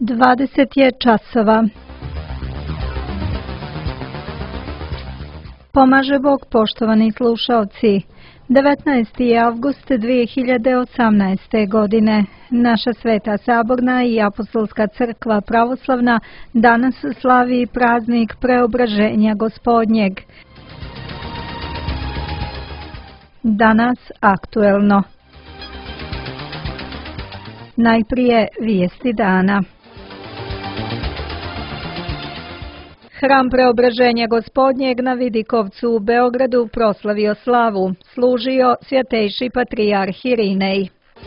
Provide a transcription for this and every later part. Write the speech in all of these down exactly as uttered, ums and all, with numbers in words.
dvadeset je časova. Pomaže Bog, poštovani slušaoci. devetnaesti avgust dvije hiljade osamnaeste. godine. Naša Sveta Saborna i Apostolska crkva pravoslavna danas slavi praznik Preobraženja Gospodnjeg. Danas aktuelno. Najprije vijesti dana. Hram Preobraženja Gospodnjeg na Vidikovcu u Beogradu proslavio slavu, služio svjatejši patrijarh Irinej.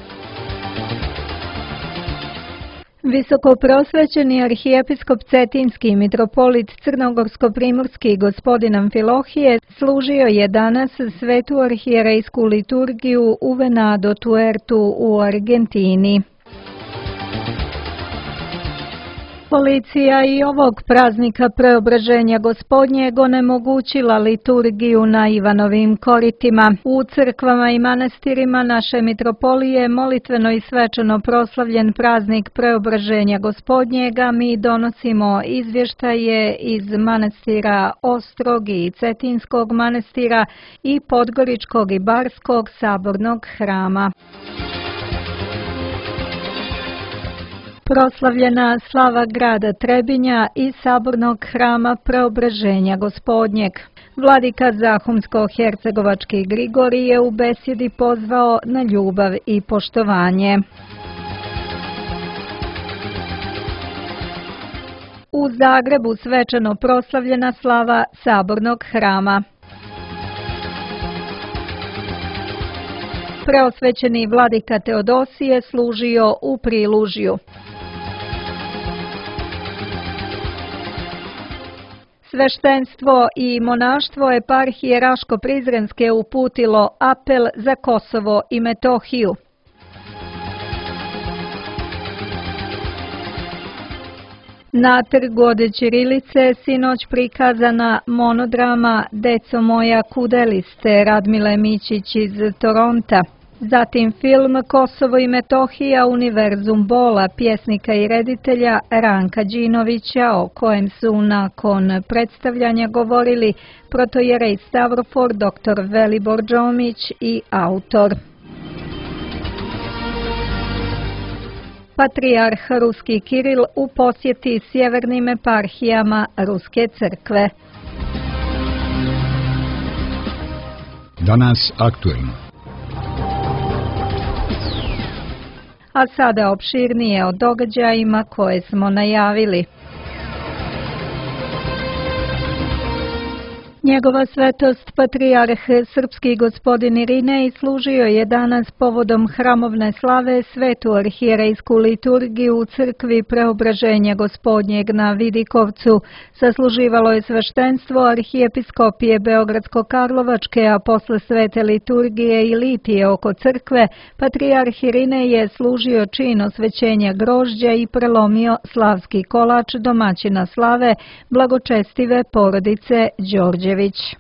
Visokoprosvećeni arhijepiskop Cetinski mitropolit Crnogorsko-primorski gospodin Amfilohije služio je danas svetu arhijerejsku liturgiju u Venado Tuertu u Argentini. Policija i ovog praznika Preobraženja Gospodnjeg onemogućila liturgiju na Ivanovim koritima. U crkvama i manastirima naše mitropolije molitveno i svečano proslavljen praznik Preobraženja Gospodnjega mi donosimo izvještaje iz manastira Ostrog i Cetinskog manastira i Podgoričkog i Barskog sabornog hrama. Proslavljena slava grada Trebinja i sabornog hrama Preobraženja Gospodnjeg. Vladika Zahumsko-hercegovački Grigorij je u besjedi pozvao na ljubav i poštovanje. U Zagrebu svečano proslavljena slava sabornog hrama. Preosvećeni vladika Teodosije služio u Prilužju. Sveštenstvo i monaštvo eparhije Raško-Prizrenske uputilo apel za Kosovo i Metohiju. Na trgu od ćirilice sinoć prikazana monodrama Deco moja kudeliste Radmile Mićić iz Toronta. Zatim film Kosovo i Metohija univerzum bola pjesnika i reditelja Ranka Đinovića, o kojem su nakon predstavljanja govorili protojerej Stavrofor doktor Velibor Đomić i autor. Patrijarh Ruski Kiril u posjeti sjevernim eparhijama Ruske crkve. Danas aktuelno. A sada opširnije o događajima koje smo najavili. Njegova svetost patrijarh srpski gospodin Irinej služio je danas povodom hramovne slave svetu arhijerejsku liturgiju u crkvi Preobraženja Gospodnjeg na Vidikovcu. Sasluživalo je sveštenstvo arhijepiskopije Beogradsko-Karlovačke, a posle svete liturgije i litije oko crkve, patrijarh Irinej je služio čin osvećenja grožđa i prelomio slavski kolač domaćina slave, blagočestive porodice Đorđević.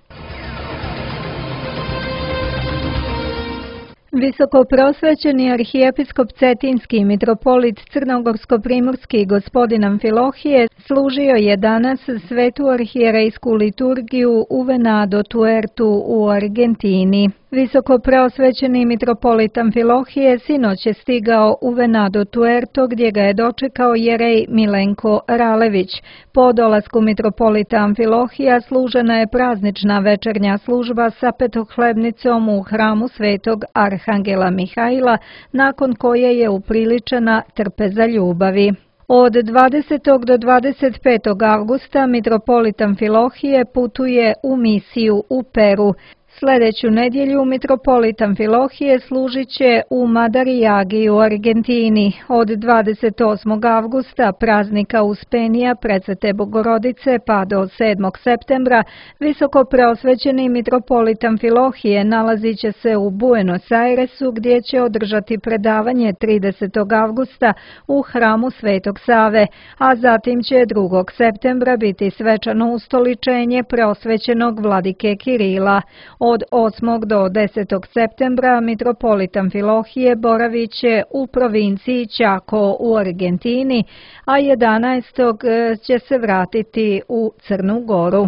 Visokoprosvećeni arhijepiskop Cetinski mitropolit Crnogorsko-primorski gospodin Amfilohije služio je danas svetu arhijerejsku liturgiju u Venado Tuertu u Argentini. Visokopreosvećeni mitropolit Amfilohije sinoć je stigao u Venado Tuerto gdje ga je dočekao jerej Milenko Ralević. Po dolasku mitropolita Amfilohija služena je praznična večernja služba sa petohlebnicom u hramu svetog Arhangela Mihajla, nakon koje je upriličena trpeza ljubavi. Od dvadesetog do dvadeset petog avgusta mitropolit Amfilohije putuje u misiju u Peru. Sljedeću nedjelju mitropolit Amfilohije služit će u Madarijagi u Argentini. Od dvadeset osmog avgusta, praznika Uspenija Presvete Bogorodice, pa do sedmog septembra, visokopreosvećeni mitropolit Amfilohije nalazit će se u Buenos Airesu, gdje će održati predavanje tridesetog avgusta u hramu Svetog Save, a zatim će drugog septembra biti svečano ustoličenje preosvećenog vladike Kirila. Od Od osmog do desetog septembra mitropolit Amfilohije boravit će u provinciji Chaco u Argentini, a jedanaestog će se vratiti u Crnu Goru.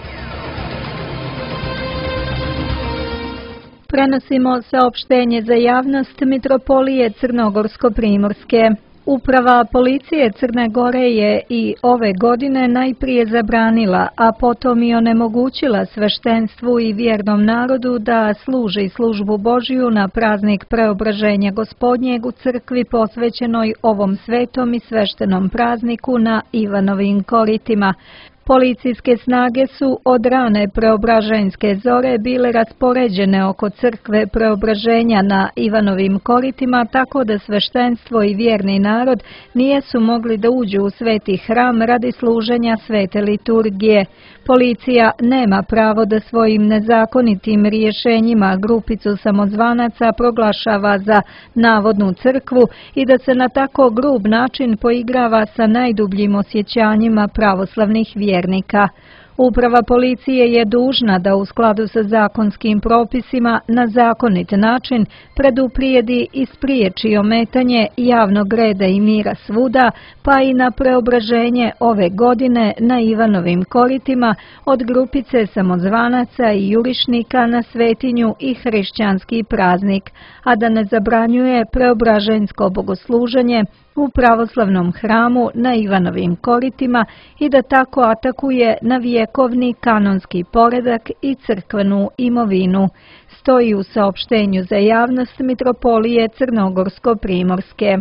Prenosimo saopštenje za javnost mitropolije Crnogorsko-primorske. Uprava policije Crne Gore je i ove godine najprije zabranila, a potom i onemogućila sveštenstvu i vjernom narodu da služi službu Božiju na praznik Preobraženja Gospodnjeg u crkvi posvećenoj ovom svetom i sveštenom prazniku na Ivanovim koritima. Policijske snage su od rane preobraženjske zore bile raspoređene oko crkve Preobraženja na Ivanovim koritima, tako da sveštenstvo i vjerni narod nijesu mogli da uđu u sveti hram radi služenja svete liturgije. Policija nema pravo da svojim nezakonitim rješenjima grupicu samozvanaca proglašava za navodnu crkvu i da se na tako grub način poigrava sa najdubljim osjećanjima pravoslavnih vjernika. Uprava policije je dužna da u skladu sa zakonskim propisima na zakonit način preduprijedi i spriječi ometanje javnog reda i mira svuda, pa i na preobraženje ove godine na Ivanovim koritima od grupice samozvanaca i jurišnika na svetinju i hrišćanski praznik, a da ne zabranjuje preobraženjsko bogosluženje u pravoslavnom hramu na Ivanovim koritima i da tako atakuje na vjekovni kanonski poredak i crkvenu imovinu, stoji u saopštenju za javnost mitropolije Crnogorsko-primorske.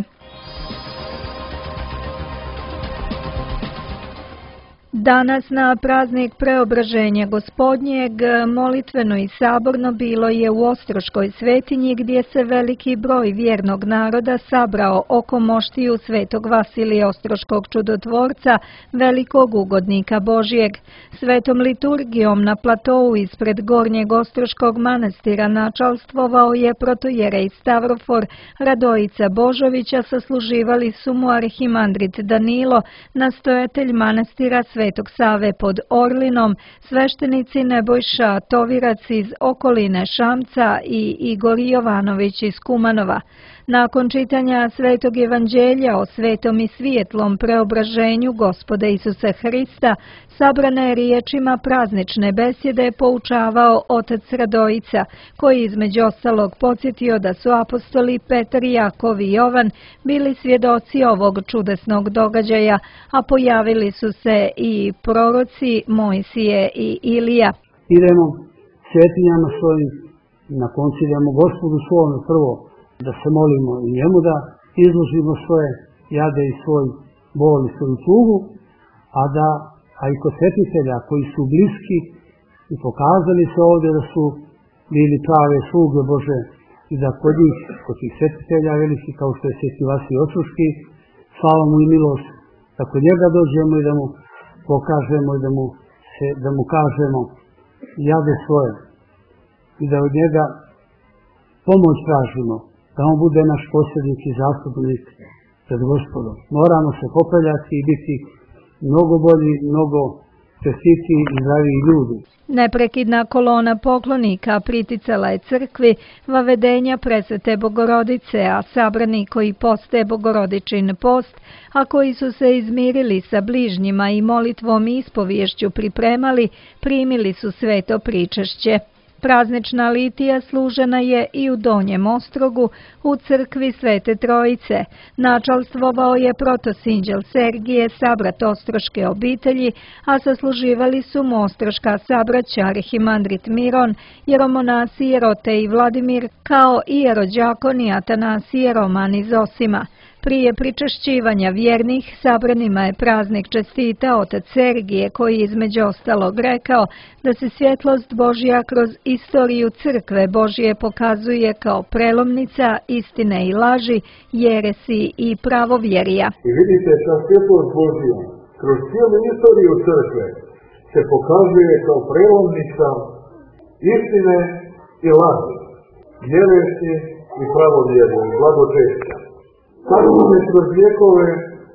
Danas na praznik Preobraženja Gospodnjeg molitveno i saborno bilo je u Ostroškoj svetinji gdje se veliki broj vjernog naroda sabrao oko moštiju svetog Vasilija Ostroškog čudotvorca, velikog ugodnika Božjeg. Svetom liturgijom na platou ispred Gornjeg Ostroškog manastira načalstvovao je protojerej Stavrofor Radojica Božovića, sasluživali su mu arhimandrit Danilo, nastojatelj manastira Svetog Save pod Orlinom, sveštenici Nebojša Tovirac iz okoline Šamca i Igor Jovanović iz Kumanova. Nakon čitanja Svetog evanđelja o svetom i svijetlom preobraženju Gospoda Isusa Hrista, sabrana je riječima praznične besjede poučavao otac Radojica, koji između ostalog podsjetio da su apostoli Petar, Jakov i Jovan bili svjedoci ovog čudesnog događaja, a pojavili su se i proroci Mojsije i Ilija. Idemo svetinjama svojim, na koncu idemo Gospodu svome prvo da se molimo i njemu, da izložimo svoje jade i svoj bol i svoju tugu, a da a i kod svetitelja koji su bliski i pokazali se ovdje da su bili prave sluge Bože i da kod njih, kod tih svetitelja veliki kao što je sveti Vasilij Ostroški, slava mu i milost, da kod njega dođemo i da mu pokažemo i da mu, se, da mu kažemo jade svoje i da od njega pomoć tražimo, da on bude naš posljednik i zastupnik pred Gospodom. Moramo se popravljati i biti mnogo bolji, mnogo čestitiji i zdraviji ljudi. Neprekidna kolona poklonika priticala je crkvi vavedenja presvete Bogorodice, a sabrani koji poste Bogorodičin post, a koji su se izmirili sa bližnjima i molitvom i ispoviješću pripremali, primili su sveto pričešće. Praznična litija služena je i u Donjem Ostrogu u crkvi Svete Trojice. Načalstvovao je protosinđel Sergije, sabrat ostroške obitelji, a sasluživali su mu ostroška sabraća arhimandrit Miron, jeromonasi Jerote i Vladimir, kao i jerođakoni Atanasije Roman iz Osima. Prije pričešćivanja vjernih sabranima je praznik čestitao otac Sergije, koji između ostalog rekao da se svjetlost Božja kroz istoriju crkve Božje pokazuje kao prelomnica istine i laži, jeresi i pravovjerija. I vidite, ta svjetlost Božja kroz cijelu istoriju crkve se pokazuje kao prelomnica istine i laži, jeresi i pravovjerija i blagočešća. Tako je kroz vjekove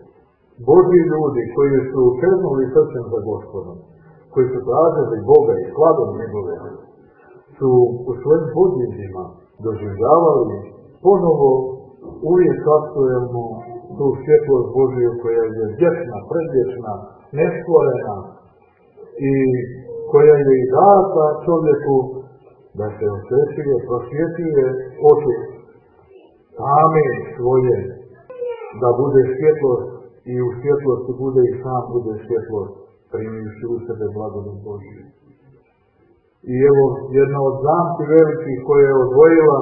Božji ljudi koji su čeznuli srcem za Gospodom, koji su tražili Boga i slavom njegove, su u svojim podvizima doživljavali ponovo uvijek aktuelnu tu svjetlost Božiju koja je vječna, predvječna, nestvorena i koja je i data čovjeku da se osvećuje, prosvjetuje oči same svoje, da bude svjetlost i u svjetlosti bude i sam bude svjetlost, primivši u sebe blagodat Božiju. I evo jedna od zamki velikih koja je odvojila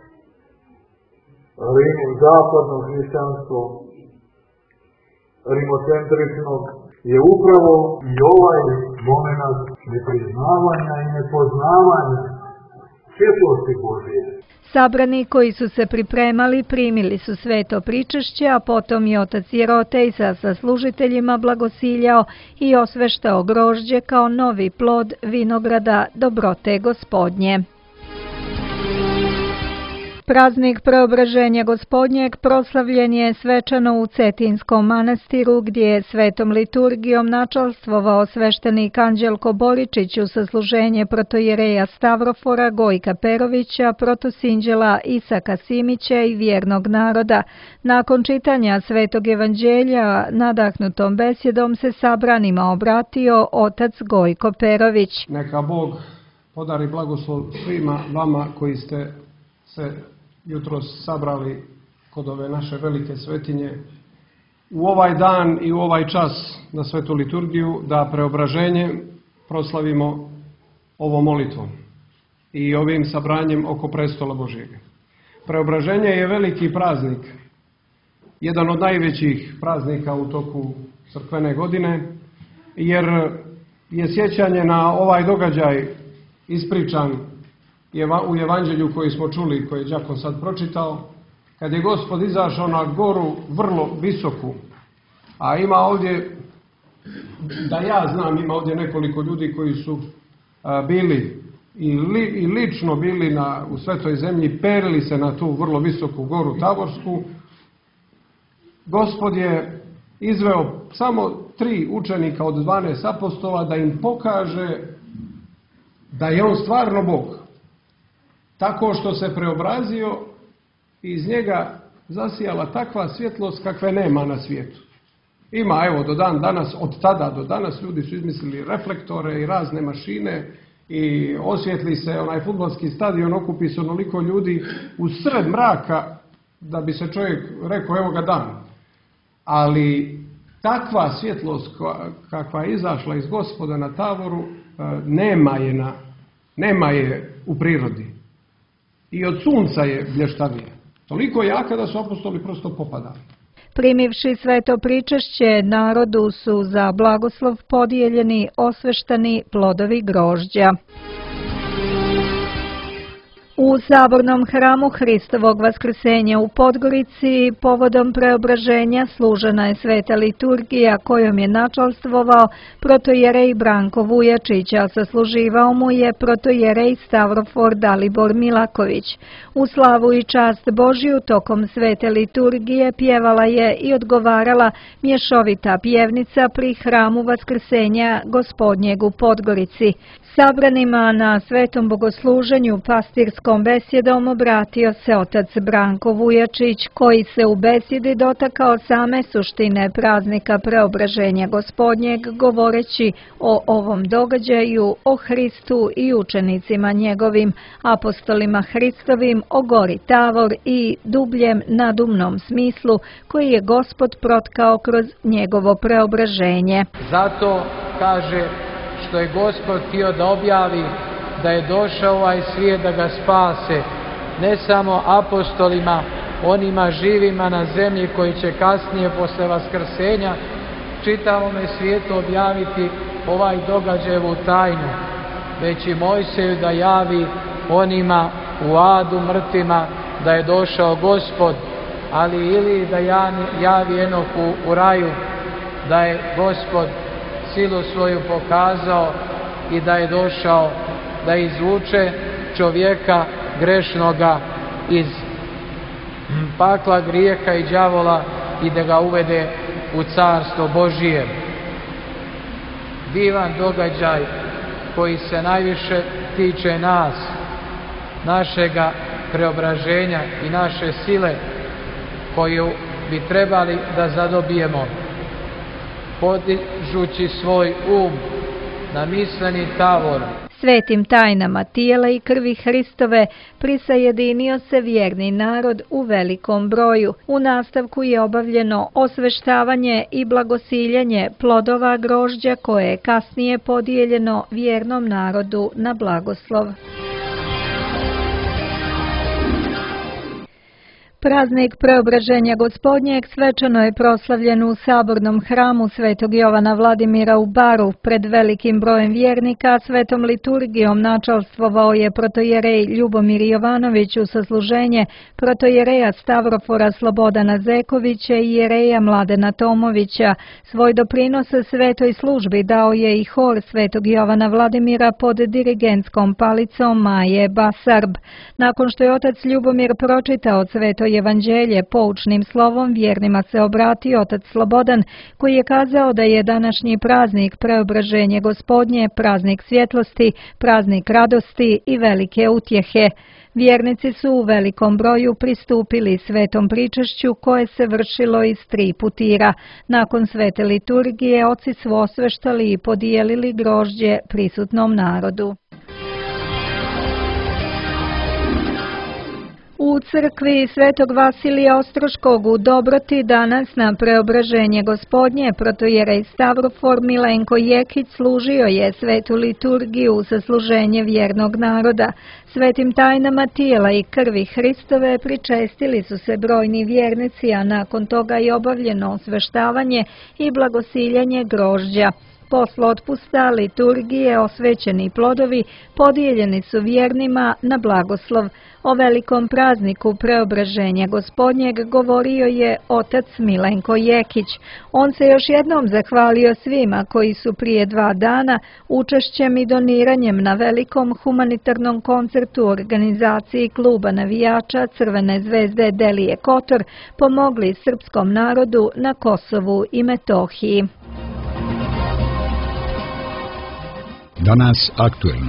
Rimu, zapadno hrišćanstvo, rimocentričnog, je upravo i ovaj moment nepriznavanja i nepoznavanja svjetlosti Božije. Sabrani koji su se pripremali primili su sveto pričešće, a potom i otac Jerotej sa saslužiteljima blagosiljao i osveštao grožđe kao novi plod vinograda dobrote Gospodnje. Praznik Preobraženja Gospodnjeg proslavljen je svečano u Cetinskom manastiru, gdje je svetom liturgijom načalstvovao sveštenik Anđelko Boričić u sasluženje protojereja Stavrofora Gojka Perovića, protosinđela Isaka Simića i vjernog naroda. Nakon čitanja svetog evanđelja, nadahnutom besjedom se sabranima obratio otac Gojko Perović. Neka Bog podari blagoslov svima vama koji ste se jutros sabrali kod ove naše velike svetinje u ovaj dan i u ovaj čas na svetu liturgiju, da preobraženje proslavimo ovom molitvom i ovim sabranjem oko prestola Božjega. Preobraženje je veliki praznik, jedan od najvećih praznika u toku crkvene godine, jer je sjećanje na ovaj događaj ispričan u evanđelju koji smo čuli, koji je đakon sad pročitao, kad je Gospod izašao na goru vrlo visoku, a ima ovdje, da ja znam, ima ovdje nekoliko ljudi koji su a, bili i, li, i lično bili na, u Svetoj zemlji, perili se na tu vrlo visoku goru Tavorsku. Gospod je izveo samo tri učenika od dvanaest apostola da im pokaže da je on stvarno Bog. Tako što se preobrazio i iz njega zasijala takva svjetlost kakve nema na svijetu. Ima, evo, do dan danas, od tada do danas ljudi su izmislili reflektore i razne mašine i osvjetli se onaj fudbalski stadion, okupi se onoliko ljudi u sred mraka da bi se čovjek rekao evo ga dan. Ali takva svjetlost kakva je izašla iz Gospoda na Tavoru nema je, na, nema je u prirodi. I od sunca je blještavije. Toliko jaka da su apostoli prosto popadali. Primivši sveto pričešće, narodu su za blagoslov podijeljeni osveštani plodovi grožđa. U Sabornom hramu Hristovog vaskrsenja u Podgorici povodom preobraženja služena je sveta liturgija kojom je načalstvovao protojerej Branko Vujačić, a sasluživao mu je protojerej Stavrofor Dalibor Milaković. U slavu i čast Božju tokom svete liturgije pjevala je i odgovarala mješovita pjevnica pri hramu vaskrsenja Gospodnjeg u Podgorici. Sabranima na svetom bogosluženju pastirskom besjedom obratio se otac Branko Vujačić, koji se u besjedi dotakao same suštine praznika Preobraženja Gospodnjeg, govoreći o ovom događaju, o Hristu i učenicima njegovim, apostolima Hristovim, o gori Tavor i dubljem nadumnom smislu koji je Gospod protkao kroz njegovo preobraženje. Zato kaže što je Gospod htio da objavi da je došao ovaj svijet da ga spase, ne samo apostolima, onima živima na zemlji koji će kasnije posle vaskrsenja čitavome svijetu objaviti ovaj događajevu tajnu, već i Mojseju da javi onima u adu mrtvima da je došao Gospod, ali ili da javi Enoku u raju da je Gospod silu svoju pokazao i da je došao da izvuče čovjeka grešnoga iz pakla grijeha i đavola i da ga uvede u carstvo Božije. Divan događaj koji se najviše tiče nas, našega preobraženja i naše sile koju bi trebali da zadobijemo, podižući svoj um na misleni tavor. Svetim tajnama tijela i krvi Hristove prisajedinio se vjerni narod u velikom broju. U nastavku je obavljeno osveštavanje i blagosiljanje plodova grožđa koje je kasnije podijeljeno vjernom narodu na blagoslov. Praznik Preobraženja Gospodnjeg svečano je proslavljen u sabornom hramu Svetog Jovana Vladimira u Baru. Pred velikim brojem vjernika svetom liturgijom načalstvovao je protojerej Ljubomir Jovanović u sasluženje protojereja Stavrofora Slobodana Zekovića i jereja Mladena Tomovića. Svoj doprinos svetoj službi dao je i hor Svetog Jovana Vladimira pod dirigentskom palicom Maje Basarb. Nakon što je otac Ljubomir pročitao sveto evanđelje poučnim slovom, vjernima se obratio otac Slobodan, koji je kazao da je današnji praznik Preobraženje Gospodnje praznik svjetlosti, praznik radosti i velike utjehe. Vjernici su u velikom broju pristupili svetom pričašću koje se vršilo iz tri putira. Nakon svete liturgije oci su osveštali i podijelili grožđe prisutnom narodu. U crkvi Svetog Vasilija Ostroškog u Dobroti danas na Preobraženje Gospodnje protojerej Stavrofor Milenko Jekić služio je svetu liturgiju za služenje vjernog naroda. Svetim tajnama tijela i krvi Hristove pričestili su se brojni vjernici, a nakon toga je obavljeno osveštavanje i blagosiljanje grožđa. Posle otpusta liturgije osvećeni plodovi podijeljeni su vjernima na blagoslov. O velikom prazniku Preobraženja Gospodnjeg govorio je otac Milenko Jekić. On se još jednom zahvalio svima koji su prije dva dana učešćem i doniranjem na velikom humanitarnom koncertu u organizaciji kluba navijača Crvene zvezde Delije Kotor pomogli srpskom narodu na Kosovu i Metohiji. Danas aktuelno.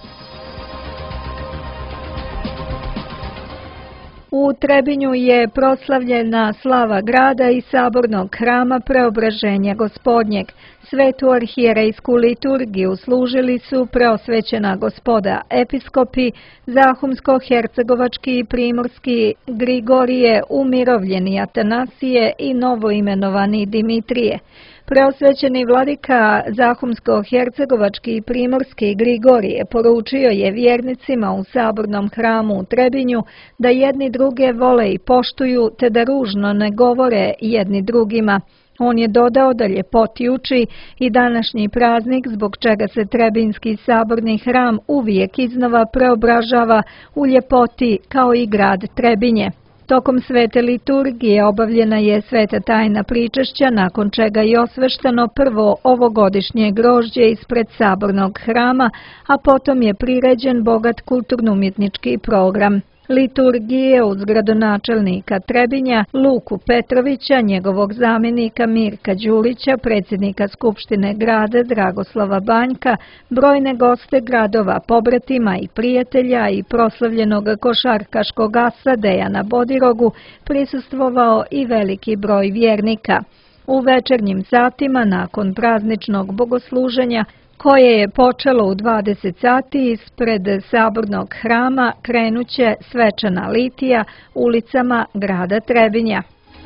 U Trebinju je proslavljena slava grada i sabornog hrama Preobraženja Gospodnjeg. Svetu arhijerejsku liturgiju služili su preosvećena gospoda episkopi, Zahumsko-hercegovački i primorski Grigorije, umirovljeni Atanasije i novoimenovani Dimitrije. Preosvećeni vladika Zahumsko-hercegovački i primorski Grigorije poručio je vjernicima u sabornom hramu u Trebinju da jedni druge vole i poštuju, te da ružno ne govore jedni drugima. On je dodao da ljepoti uči i današnji praznik, zbog čega se Trebinski saborni hram uvijek iznova preobražava u ljepoti kao i grad Trebinje. Tokom svete liturgije obavljena je sveta tajna pričašća, nakon čega je osvešteno prvo ovogodišnje grožđe ispred sabornog hrama, a potom je priređen bogat kulturno-umjetnički program. Liturgije uz gradonačelnika Trebinja Luku Petrovića, njegovog zamjenika Mirka Đurića, predsjednika Skupštine grada Dragoslava Banjka, brojne goste gradova, pobratima i prijatelja i proslavljenog košarkaškog asa Dejana Bodirogu prisustvovao i veliki broj vjernika. U večernjim satima nakon prazničnog bogosluženja, koje je počelo u dvadeset sati ispred sabornog hrama, krenuće svečana litija ulicama grada Trebinja.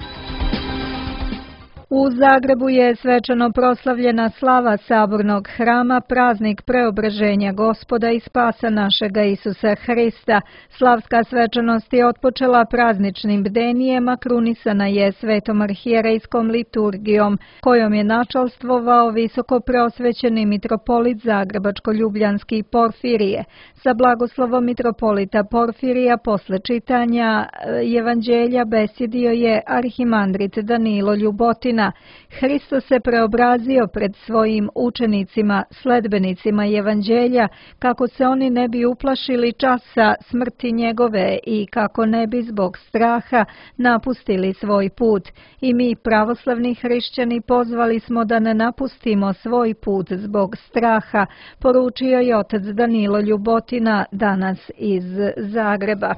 U Zagrebu je svečano proslavljena slava sabornog hrama, praznik Preobraženja Gospoda i Spasa našega Isusa Hrista. Slavska svečanost je otpočela prazničnim bdenijem, a krunisana je svetom arhijerejskom liturgijom, kojom je načalstvovao visoko preosvećeni mitropolit Zagrebačko-Ljubljanski Porfirije. Sa blagoslovom mitropolita Porfirija posle čitanja evanđelja besjedio je arhimandrit Danilo Ljubotin, godina, Hristos se preobrazio pred svojim učenicima, sledbenicima Evanđelja, kako se oni ne bi uplašili časa smrti njegove i kako ne bi zbog straha napustili svoj put. I mi, pravoslavni hrišćani, pozvali smo da ne napustimo svoj put zbog straha, poručio je otac Danilo Ljubotina danas iz Zagreba.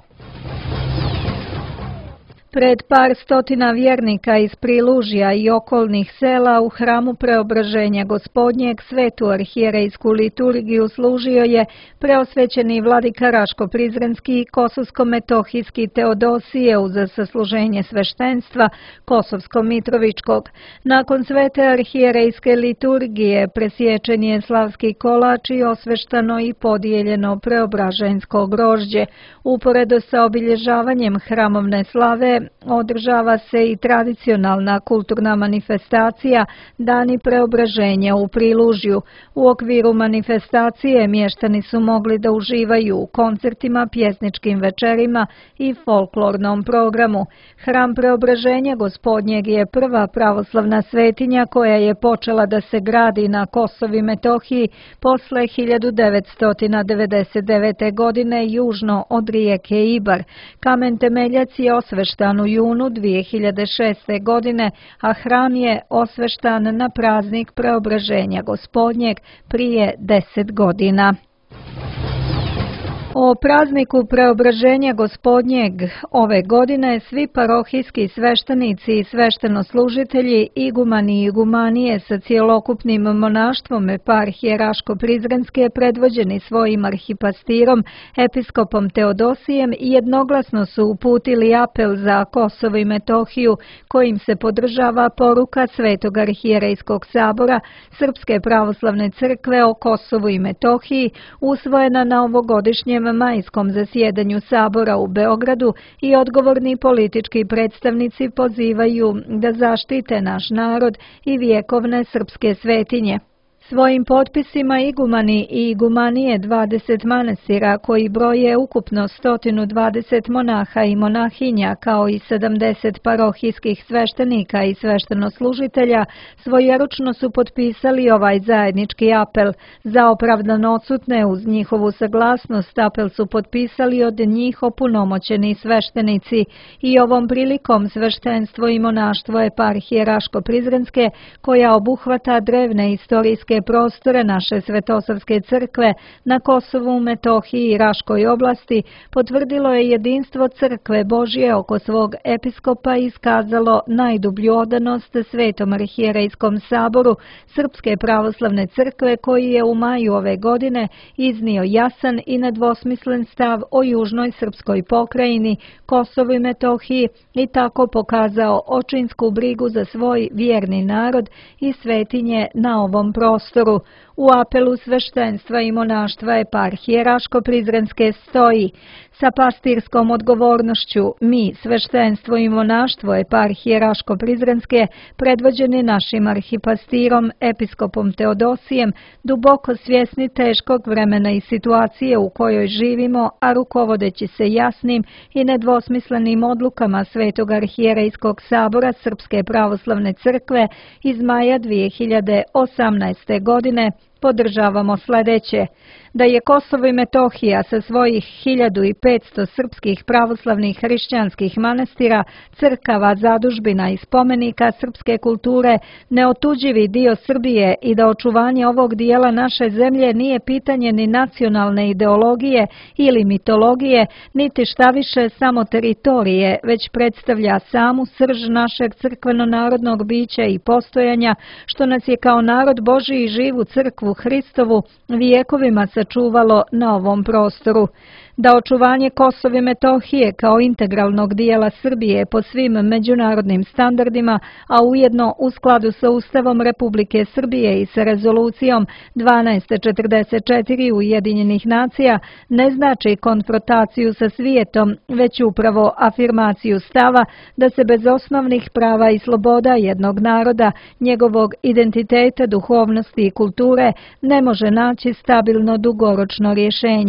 Pred par stotina vjernika iz Prilužja i okolnih sela u hramu Preobraženja Gospodnjeg svetu arhijerejsku liturgiju služio je preosvećeni vladika Raško-Prizrenski i Kosovsko-Metohijski Teodosije uz sasluženje sveštenstva Kosovsko-Mitrovičkog. Nakon svete arhijerejske liturgije presječen je slavski kolač i osveštano i podijeljeno preobraženjsko grožđe. Uporedo sa obilježavanjem hramovne slave održava se i tradicionalna kulturna manifestacija Dani Preobraženja u Prilužju. U okviru manifestacije mještani su mogli da uživaju u koncertima, pjesničkim večerima i folklornom programu. Hram Preobraženja Gospodnjeg je prva pravoslavna svetinja koja je počela da se gradi na Kosovu i Metohiji posle hiljadu devetsto devedeset devete. godine južno od rijeke Ibar. Kamen temeljac je osveštan u junu dvije hiljade šeste. godine, a hram je osveštan na praznik Preobraženja Gospodnjeg prije deset godina. O prazniku Preobraženja Gospodnjeg ove godine svi parohijski sveštenici i sveštenoslužitelji, igumani i igumanije sa cijelokupnim monaštvom eparhije Raško-Prizrenske predvođeni svojim arhipastirom, episkopom Teodosijem, jednoglasno su uputili apel za Kosovo i Metohiju kojim se podržava poruka Svetog arhijerejskog sabora Srpske pravoslavne crkve o Kosovu i Metohiji, usvojena na ovogodišnjem majskom zasjedanju sabora u Beogradu, i odgovorni politički predstavnici pozivaju da zaštite naš narod i vjekovne srpske svetinje. Svojim potpisima igumani i igumanije dvadeset manastira koji broje ukupno sto dvadeset monaha i monahinja kao i sedamdeset parohijskih sveštenika i sveštenoslužitelja svojeručno su potpisali ovaj zajednički apel. Za opravdano odsutne uz njihovu saglasnost apel su potpisali od njih opunomoćeni sveštenici i ovom prilikom sveštenstvo i monaštvo eparhije Raško-Prizrenske, koja obuhvata drevne istorijske prostore naše Svetosavske crkve na Kosovu, Metohiji i Raškoj oblasti, potvrdilo je jedinstvo crkve Božje oko svog episkopa i iskazalo najdublju odanost Svetom arhijerejskom saboru Srpske pravoslavne crkve, koji je u maju ove godine iznio jasan i nedvosmislen stav o južnoj srpskoj pokrajini, Kosovu i Metohiji, i tako pokazao očinsku brigu za svoj vjerni narod i svetinje na ovom prostoru. U apelu sveštenstva i monaštva eparhije Raško-Prizrenske stoji: sa pastirskom odgovornošću mi, sveštenstvo i monaštvo eparhije Raško-Prizrenske, predvođeni našim arhipastirom, episkopom Teodosijem, duboko svjesni teškog vremena i situacije u kojoj živimo, a rukovodeći se jasnim i nedvosmislenim odlukama Svetog arhijerejskog sabora Srpske pravoslavne crkve iz maja dvije hiljade osamnaeste. godine, podržavamo sljedeće: da je Kosovo i Metohija sa svojih hiljadu petsto srpskih pravoslavnih hrišćanskih manastira, crkava, zadužbina i spomenika srpske kulture neotuđivi dio Srbije i da očuvanje ovog dijela naše zemlje nije pitanje ni nacionalne ideologije ili mitologije, niti šta više samo teritorije, već predstavlja samu srž našeg crkveno-narodnog bića i postojanja, što nas je kao narod Božji i živu crkvu Hristovu vijekovima sačuvalo na ovom prostoru. Da očuvanje Kosova i Metohije kao integralnog dijela Srbije po svim međunarodnim standardima, a ujedno u skladu sa Ustavom Republike Srbije i sa rezolucijom dvanaest četrdeset četiri Ujedinjenih nacija, ne znači konfrontaciju sa svijetom, već upravo afirmaciju stava da se bez osnovnih prava i sloboda jednog naroda, njegovog identiteta, duhovnosti i kulture ne može naći stabilno dugoročno rješenje.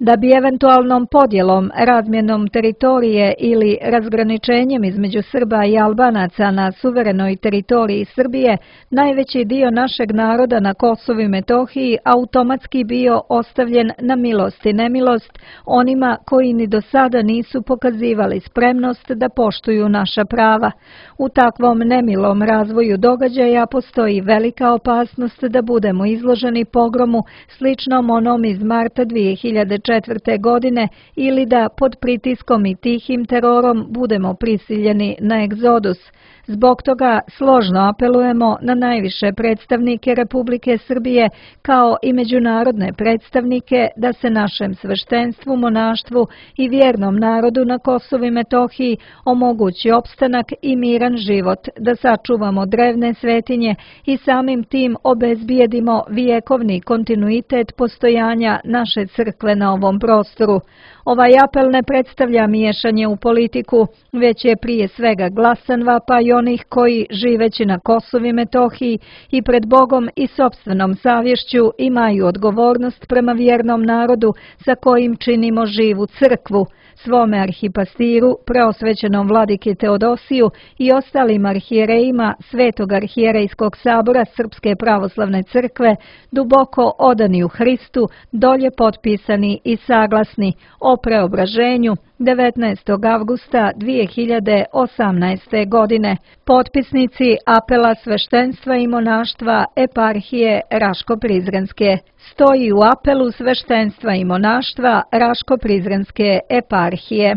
Da bi eventualnom podjelom, razmjenom teritorije ili razgraničenjem između Srba i Albanaca na suverenoj teritoriji Srbije, najveći dio našeg naroda na Kosovu i Metohiji automatski bio ostavljen na milost i nemilost onima koji ni do sada nisu pokazivali spremnost da poštuju naša prava. U takvom nemilom razvoju događaja postoji velika opasnost da budemo izloženi pogromu sličnom onom iz marta dvije hiljade četvrte. godine ili da pod pritiskom i tihim terorom budemo prisiljeni na egzodus. Zbog toga složno apelujemo na najviše predstavnike Republike Srbije kao i međunarodne predstavnike da se našem sveštenstvu, monaštvu i vjernom narodu na Kosovu i Metohiji omogući opstanak i miran život, da sačuvamo drevne svetinje i samim tim obezbijedimo vijekovni kontinuitet postojanja naše crkve na ovom prostoru. Ovaj apel ne predstavlja miješanje u politiku, već je prije svega glasan vapaj onih koji, živeći na Kosovu i Metohiji i pred Bogom i sopstvenom savješću, imaju odgovornost prema vjernom narodu sa kojim činimo živu crkvu, svome arhipastiru, preosvećenom vladiki Teodosiju i ostalim arhijerejima Svetog arhijerejskog sabora Srpske pravoslavne crkve, duboko odani u Hristu, dolje potpisani i saglasni o preobraženju devetnaestog avgusta dvije hiljade osamnaeste. godine. Potpisnici apela sveštenstva i monaštva eparhije Raško-Prizrenske. Stoji u apelu sveštenstva i monaštva Raško-Prizrenske eparhije.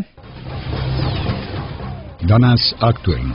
Danas aktuelno.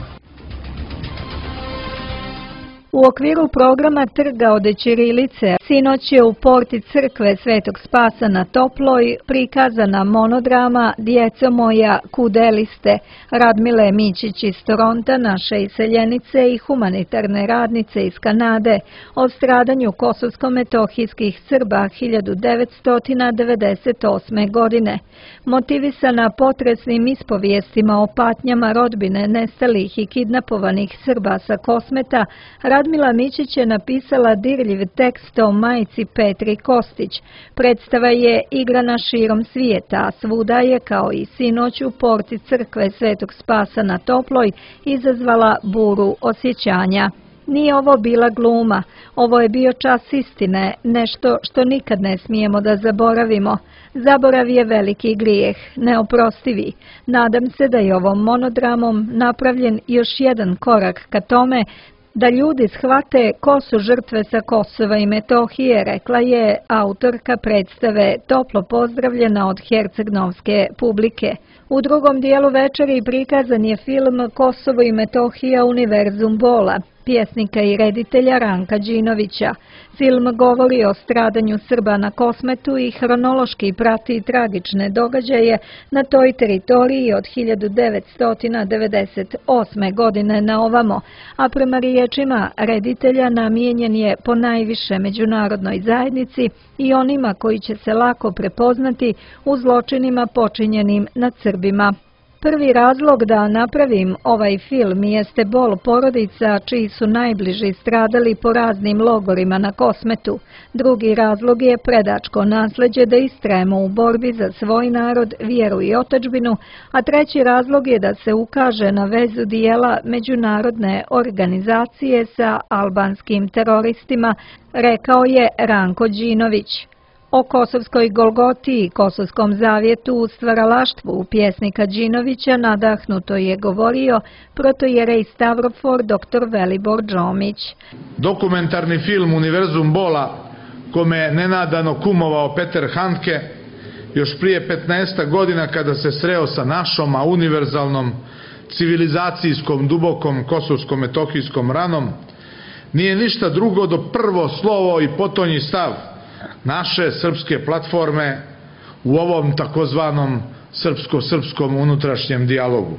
U okviru programa Trga od ćirilice, sinoć je u porti crkve Svetog Spasa na Toploj prikazana monodrama Djeco moja, kude ste Radmile Mićić iz Toronta, naše iseljenice i humanitarne radnice iz Kanade, o stradanju kosovsko-metohijskih Srba hiljadu devetsto devedeset osme. godine. Motivisana potresnim ispovijestima o patnjama rodbine nestalih i kidnapovanih Srba sa Kosmeta, Radmila Mićić je napisala dirljiv tekst o majci Petri Kostić. Predstava je igrana širom svijeta, a svuda je, kao i sinoć u porti crkve Svetog Spasa na Toploj, izazvala buru osjećanja. Nije ovo bila gluma, ovo je bio čas istine, nešto što nikad ne smijemo da zaboravimo. Zaborav je veliki grijeh, neoprostivi. Nadam se da je ovom monodramom napravljen još jedan korak ka tome da ljudi shvate ko su žrtve sa Kosova i Metohije, rekla je autorka predstave, toplo pozdravljena od hercegnovske publike. U drugom dijelu večeri prikazan je film Kosovo i Metohija univerzum bola, pjesnika i reditelja Ranka Đinovića. Film govori o stradanju Srba na Kosmetu i hronološki prati tragične događaje na toj teritoriji od hiljadu devetsto devedeset osme. godine na ovamo, a prema riječima reditelja namijenjen je po najviše međunarodnoj zajednici i onima koji će se lako prepoznati u zločinima počinjenim nad Srbima. Prvi razlog da napravim ovaj film jeste bol porodica čiji su najbliži stradali po raznim logorima na Kosmetu. Drugi razlog je predačko nasleđe da istrajemo u borbi za svoj narod, vjeru i otadžbinu, a treći razlog je da se ukaže na vezu dijela međunarodne organizacije sa albanskim teroristima, rekao je Ranko Đinović. O kosovskoj Golgoti i kosovskom zavjetu u stvaralaštvu pjesnika Đinovića nadahnuto je govorio protojerej Stavrofor dr. Velibor Džomić. Dokumentarni film Univerzum bola, kome je nenadano kumovao Peter Handke, još prije petnaest godina kada se sreo sa našom, a univerzalnom, civilizacijskom, dubokom kosovsko-metohijskom ranom, nije ništa drugo do prvo slovo i potonji stav naše srpske platforme u ovom takozvanom srpsko-srpskom unutrašnjem dijalogu.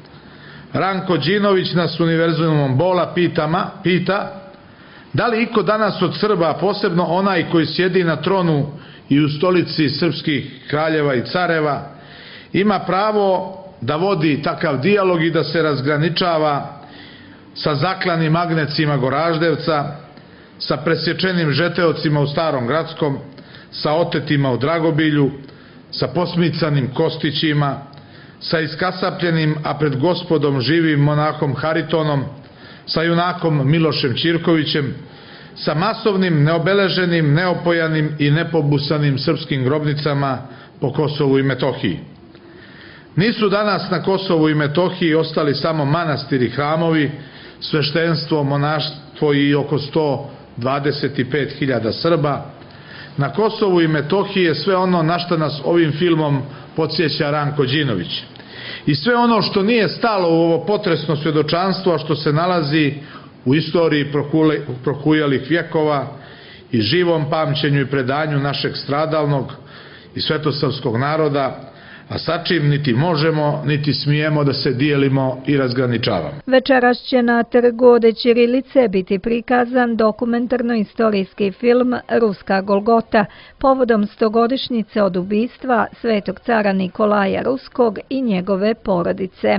Ranko Đinović nas univerzumom bola pitama, pita da li iko danas od Srba, posebno onaj koji sjedi na tronu i u stolici srpskih kraljeva i careva, ima pravo da vodi takav dijalog i da se razgraničava sa zaklanim agnecima Goraždevca, sa presječenim žeteocima u Starom Gradskom, sa otetima u Dragobilju, sa posmicanim kostićima, sa iskasapljenim, a pred Gospodom živim monahom Haritonom, sa junakom Milošem Ćirkovićem, sa masovnim, neobeleženim, neopojanim i nepobusanim srpskim grobnicama po Kosovu i Metohiji. Nisu danas na Kosovu i Metohiji ostali samo manastiri, hramovi, sveštenstvo, monaštvo i oko sto dvadeset pet hiljada Srba. Na Kosovu i Metohiji je sve ono na što nas ovim filmom podsjeća Ranko Đinović. I sve ono što nije stalo u ovo potresno svjedočanstvo, a što se nalazi u istoriji prohujalih vjekova i živom pamćenju i predanju našeg stradalnog i svetosavskog naroda, a sa čim niti možemo, niti smijemo da se dijelimo i razgraničavamo. Večeras će na Trgu od ćirilice biti prikazan dokumentarno-istorijski film Ruska Golgota povodom stogodišnjice od ubistva svetog cara Nikolaja Ruskog i njegove porodice.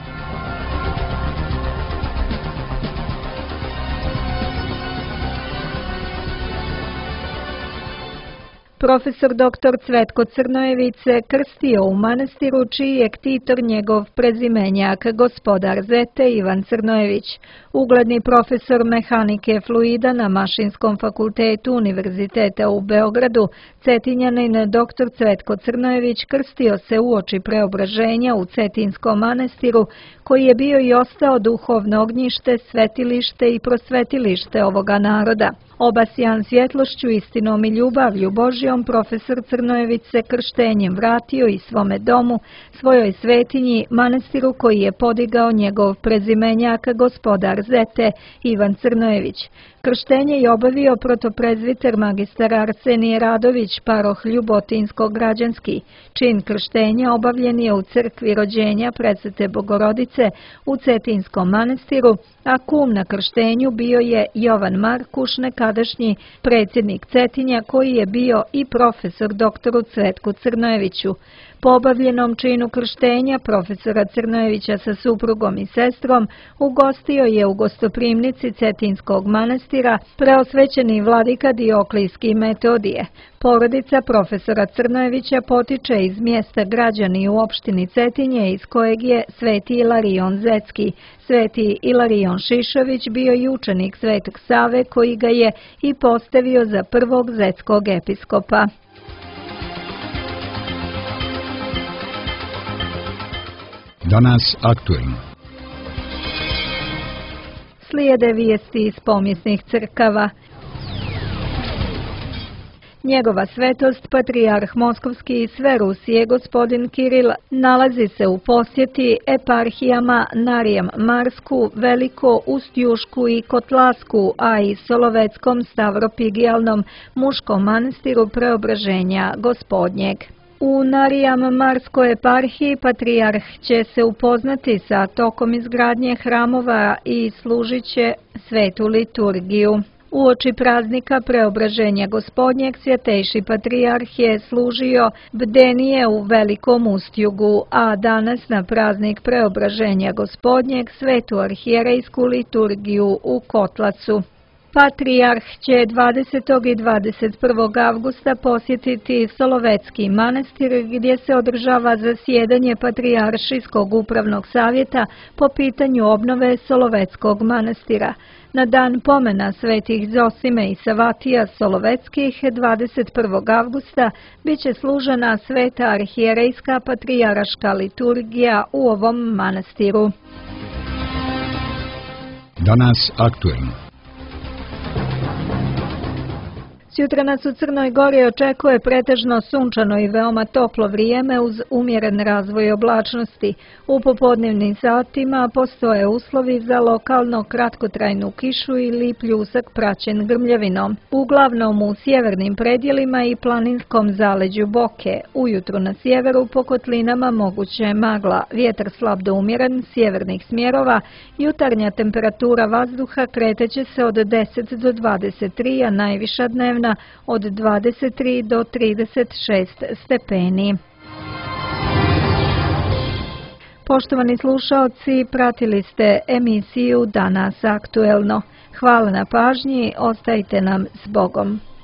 Profesor doktor Cvetko Crnojević se krstio u manastiru čiji je ktitor njegov prezimenjak, gospodar Zete Ivan Crnojević. Ugledni profesor mehanike fluida na Mašinskom fakultetu Univerziteta u Beogradu, Cetinjanin doktor Cvetko Crnojević krstio se uoči preobraženja u Cetinskom manastiru, koji je bio i ostao duhovno ognjište, svetilište i prosvetilište ovoga naroda. Obasjan svjetlošću, istinom i ljubavlju Božjom, profesor Crnojević se krštenjem vratio i svome domu, svojoj svetinji, manastiru koji je podigao njegov prezimenjak, gospodar Zete Ivan Crnojević. Krštenje je obavio protoprezviter magistar Arsenije Radović, paroh Ljubotinsko-građanski. Čin krštenja obavljen je u crkvi rođenja Presvete Bogorodice u Cetinskom manastiru, a kum na krštenju bio je Jovan Markuš, nekadašnji predsjednik Cetinja, koji je bio i profesor doktoru Cvetku Crnojeviću. Po obavljenom činu krštenja profesora Crnojevića sa suprugom i sestrom ugostio je u gostoprimnici Cetinskog manastira preosvećeni vladika Dioklijski Metodije. Porodica profesora Crnojevića potiče iz mjesta Građani u opštini Cetinje, iz kojeg je sveti Ilarion Zetski. Sveti Ilarion Šišović bio i učenik Svetog Save, koji ga je i postavio za prvog zetskog episkopa. Danas aktuelno. Slijede vijesti iz pomjesnih crkava. Njegova svetost, patrijarh Moskovski i sve Rusije, gospodin Kiril, nalazi se u posjeti eparhijama Narijem Marsku, Veliko, Ustjušku i Kotlasku, a i Solovetskom Stavropigijalnom muškom manastiru Preobraženja Gospodnjeg. U Narijam Marskoj eparhiji patrijarh će se upoznati sa tokom izgradnje hramova i služit će svetu liturgiju. Uoči praznika Preobraženja Gospodnjeg svjetejši patrijarh je služio bdenije u Velikom Ustjugu, a danas na praznik Preobraženja Gospodnjeg svetu arhijerejsku liturgiju u Kotlacu. Patrijarh će dvadesetog i dvadeset prvog avgusta posjetiti Solovetski manastir, gdje se održava zasjedanje Patrijaršijskog upravnog savjeta po pitanju obnove Solovetskog manastira. Na dan pomena svetih Zosime i Savatija Solovetskih dvadeset prvog avgusta bit će služena sveta arhijerejska patrijaraška liturgija u ovom manastiru. Danas aktuelno. Sutra nas u Crnoj Gori očekuje pretežno sunčano i veoma toplo vrijeme uz umjeren razvoj oblačnosti. U popodnevnim satima postoje uslovi za lokalno kratkotrajnu kišu ili pljusak praćen grmljavinom. Uglavnom u sjevernim predjelima i planinskom zaleđu Boke. Ujutru na sjeveru po kotlinama moguće je magla, vjetar slab do umjeren sjevernih smjerova, jutarnja temperatura vazduha kreteće se od deset do dvadeset tri, a najviša dnevna od dvadeset tri do trideset šest stepeni. Poštovani slušaoci, pratili ste emisiju Danas aktuelno. Hvala na pažnji, ostajte nam s Bogom.